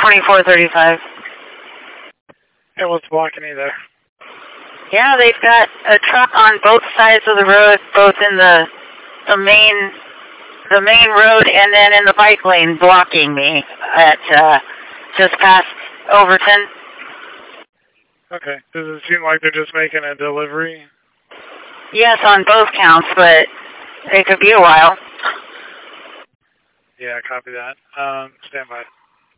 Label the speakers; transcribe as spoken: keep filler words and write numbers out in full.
Speaker 1: twenty-four thirty-five.
Speaker 2: And what's blocking you there?
Speaker 1: Yeah, they've got a truck on both sides of the road, both in the the main the main road and then in the bike lane, blocking me at uh, just past Overton.
Speaker 2: Okay. Does it seem like they're just making a delivery?
Speaker 1: Yes, on both counts, but it could be a while.
Speaker 2: Yeah, copy that. Um, stand by.